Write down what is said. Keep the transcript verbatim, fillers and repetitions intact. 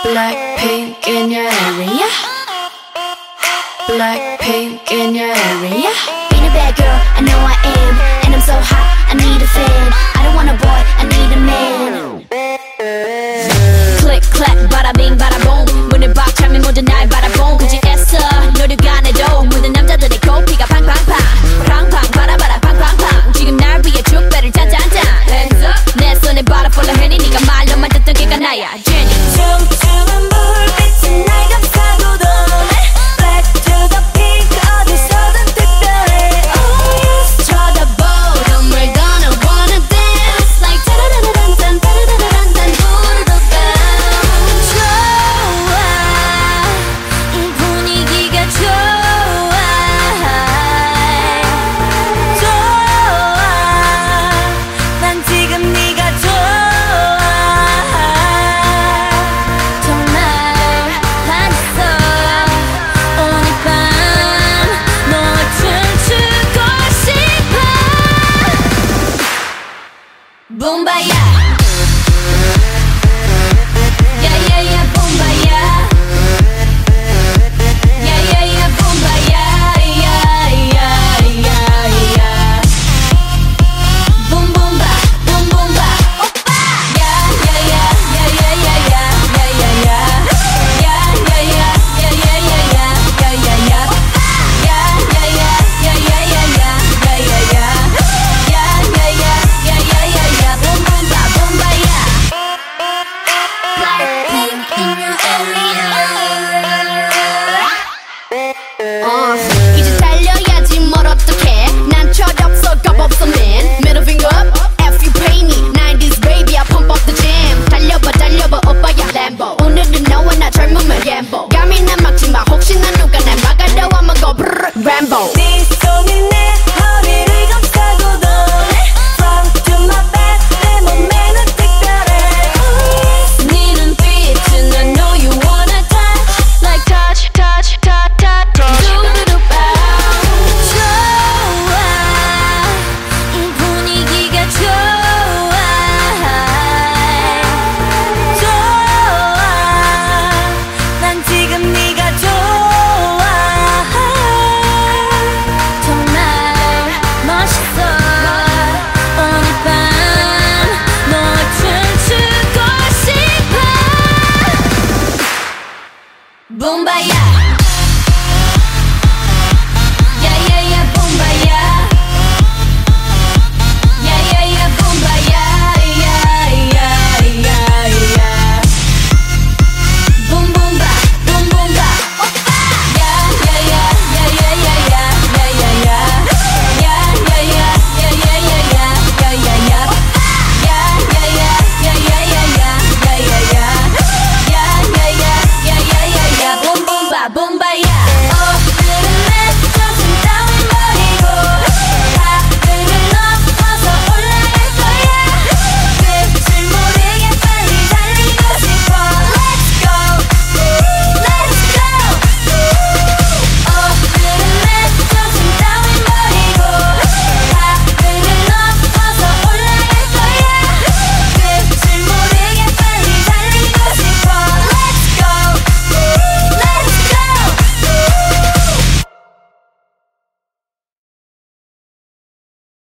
Blackpink in your area. Blackpink in your area. Being a bad girl, I know I am. And I'm so hot, I need a fan. I don't want a boy, I need a man. Click, clap, bada bing, bada boom. 문을 박차면 모두 날 바라본 굳이 애써 노력 안 해도 모든 남자들의 코피가 팡팡팡 팡팡 바라바라 팡팡팡 지금 날 위해 축배를 짠짠짠 Hands up 내 손에 바라 follow 해니 네가 말로만 듣던 걔가 나야 Jenny 춤추는 불빛은 날 감싸고 도네 Black to the pink 어디서든 특별해 Oh yes 쳐다보 정말 gonna wanna dance Like 따라라란딴 따라라란딴 부르도 bounce 좋아 이 분위기가 좋아 좋아 난 지금 네가 좋아 정말 반했어 오늘 밤 너와 춤추고 싶어 붐바야 Yeah yeah yeah 붐바야 Yeah yeah yeah 붐바야 Yeah yeah yeah yeah Boom boom ba boom boom ba 오빠 Yeah yeah yeah yeah yeah yeah yeah yeah yeah Yeah yeah yeah yeah yeah yeah yeah yeah yeah yeah Yeah yeah yeah yeah yeah yeah yeah yeah yeah yeah Yeah yeah yeah yeah yeah yeah yeah Boom boom ba boom ba yeah Blackpink in your area 어, 이제 달려야지 뭘 어떡해 난 철없어 겁없어 man Middle finger up F you pay me nineties baby I pump up the jam 달려봐 달려봐 오빠야 Lambo 오늘은 너와 나 젊음을 gamble 감히 난 막지마 혹시나 누가 날 막아도 I'ma go brrr Rambo